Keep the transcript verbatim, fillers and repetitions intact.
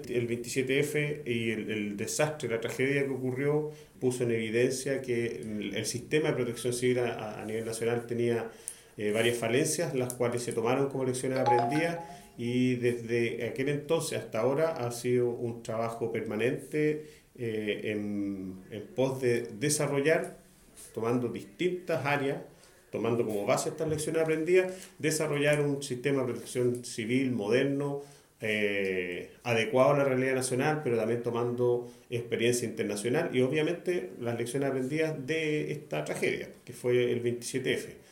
veinte el veintisiete efe y el, el desastre, la tragedia que ocurrió, puso en evidencia que el, el sistema de protección civil a, a nivel nacional tenía eh, varias falencias, las cuales se tomaron como lecciones aprendidas, y desde aquel entonces hasta ahora ha sido un trabajo permanente eh, en, en pos de desarrollar, tomando distintas áreas, tomando como base estas lecciones aprendidas, desarrollar un sistema de protección civil moderno, eh, adecuado a la realidad nacional, pero también tomando experiencia internacional y obviamente las lecciones aprendidas de esta tragedia, que fue el veintisiete efe.